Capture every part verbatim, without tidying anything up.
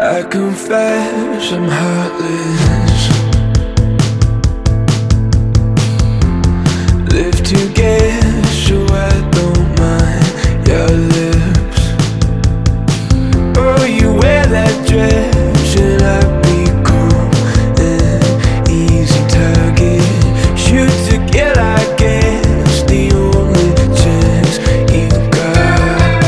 I confess I'm heartless. Live to guess, so I don't mind your lips. Oh, you wear that dress and I become an easy target. Shoot to kill, I guess, the only chance you got.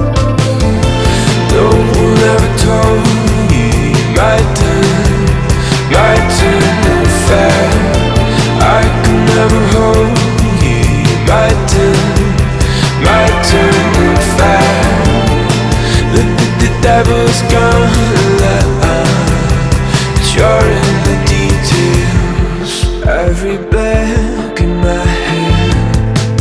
No one ever told you my turn, my turn to fair. I could never hold you, my turn, my turn to fair. The, the, the devil's gone, but you're in the details. Every black in my head.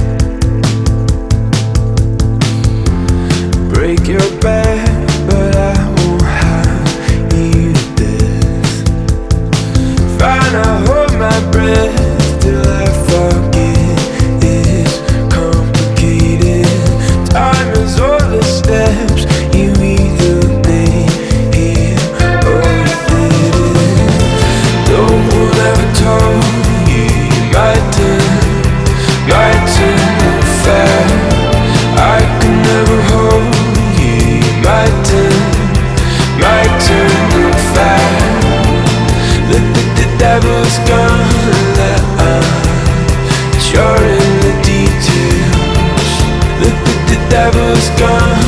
Break your back, but I won't have you to death. Fine, I hold my breath till I forget. It's complicated. Time is all the steps you either made here or you didn't. No one ever told you my turn, my turn to fair. I could never hold you, my turn, my turn to fair. The, the, the devil's gone, but you're in the details. The, the, the devil's gone,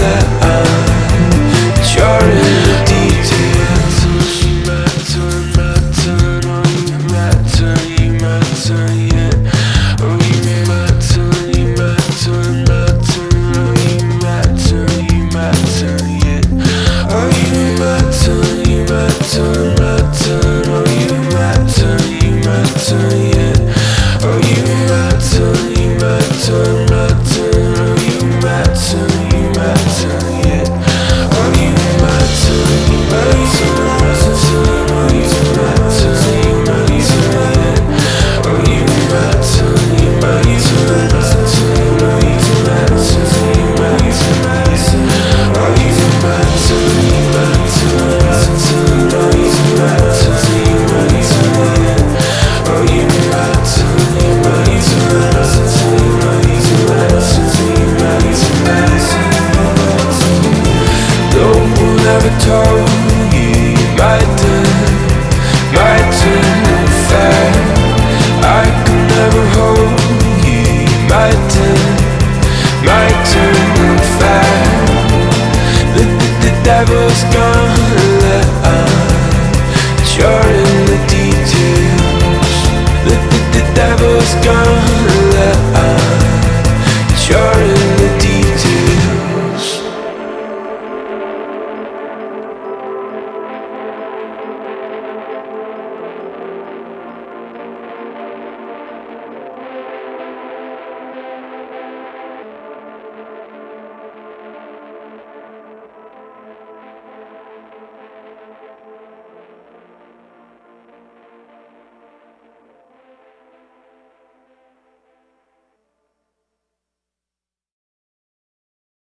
but you're in the details. My turn, my turn, oh you my turn, you my turn, yeah. Oh you my turn, you my turn, my turn, oh you my turn, you my turn, yeah. Oh you my turn, you my turn, my turn, oh you my turn, you my turn, yeah. Oh you my turn, you my turn, my turn, oh you my turn, you my turn, yeah. Oh you my turn, you my turn, my turn, oh you my turn, you my turn, yeah. Oh you my turn, you my turn, my turn, oh you my turn, you my turn, yeah. Oh you my turn, you my turn, my turn, oh you my turn, you my turn, yeah. Oh you my turn, you my turn, my turn, oh you my turn, you my turn, yeah. No one ever told you my turn, my turn to fair. I could never hold you, my turn, my turn to fair. The, the, the devil's gone.